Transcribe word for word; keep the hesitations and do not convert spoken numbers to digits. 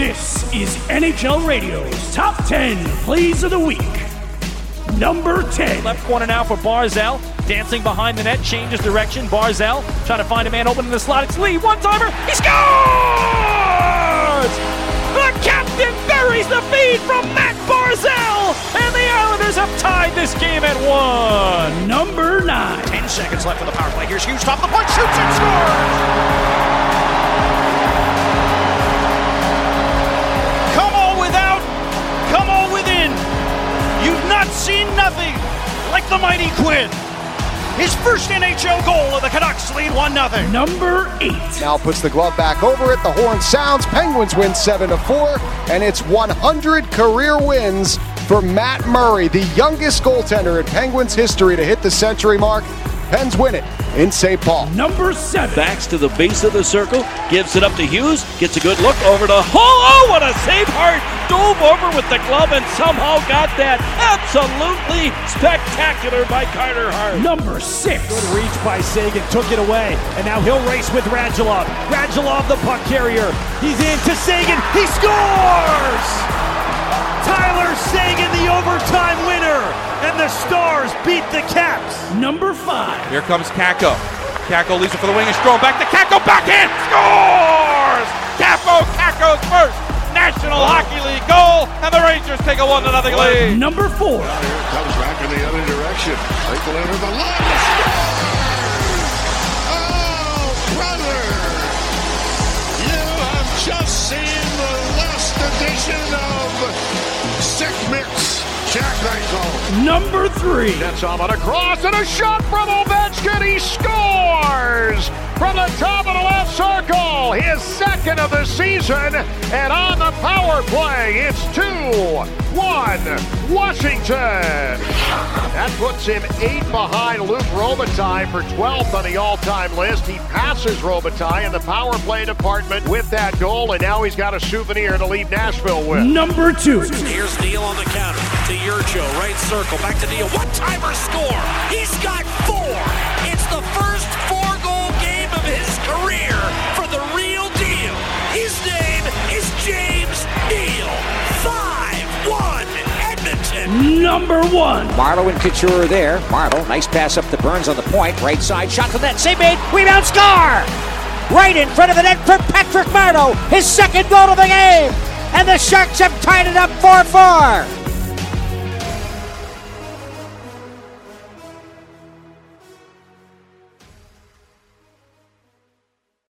This is N H L Radio's Top ten Plays of the Week. Number ten. Left corner now for Barzal. Dancing behind the net, changes direction. Barzal trying to find a man open in the slot. It's Lee, one-timer. He scores! The captain buries the feed from Matt Barzal, and the Islanders have tied this game at one. Number nine. Ten seconds left for the power play. Here's Hughes, top of the point, shoots and scores! Come all without, come all within. You've not seen nothing like the mighty Quinn. His first N H L goal of the Canucks lead one nothing. Number eight. Now puts the glove back over it. The horn sounds. Penguins win seven to four, and it's one hundred career wins for Matt Murray, the youngest goaltender in Penguins history to hit the century mark. Pens win it in Saint Paul. Number seven. Backs to the base of the circle, gives it up to Hughes, gets a good look over to Hull. Oh, what a save! Hart dove over with the glove and somehow got that. Absolutely spectacular by Carter Hart. Number six. Good reach by Seguin, took it away, and now he'll race with Radulov. Radulov, the puck carrier. He's in to Seguin. He scores! Tyler Seguin, the overtime winner, and the Stars beat the Caps. Number five. Here comes Kakko. Kakko leaves it for the wing and Strome back to Kakko, backhand, scores! Kaapo Kakko's first National Hockey League goal, and the Rangers take a one to nothing lead. Number four. Here it comes back in the other direction. Eichel in with the line. Oh, brother! You have just seen the last edition of Sick Mix. Jack Eichel. Number three. Gets on a cross and a shot from Ovechkin. He scores from the top of the left circle. His second of the season. And on the power play, it's two one Washington. That puts him eight behind Luc Robitaille for twelfth on the all-time list. He passes Robitaille in the power play department with that goal, and now he's got a souvenir to leave Nashville with. Number two. Here's Neal on the counter to Yurcho, right circle, back to Neal. One-timer score. He's got four. It's the first four-goal game of his career for the real deal. His name is James Neal. five one Edmonton. Number one. Marleau and Couture there. Marleau, nice pass up to Burns on the point. Right side, shot to net. Save made. Rebound, score! Right in front of the net for Patrick Marleau. His second goal of the game. And the Sharks have tied it up four four.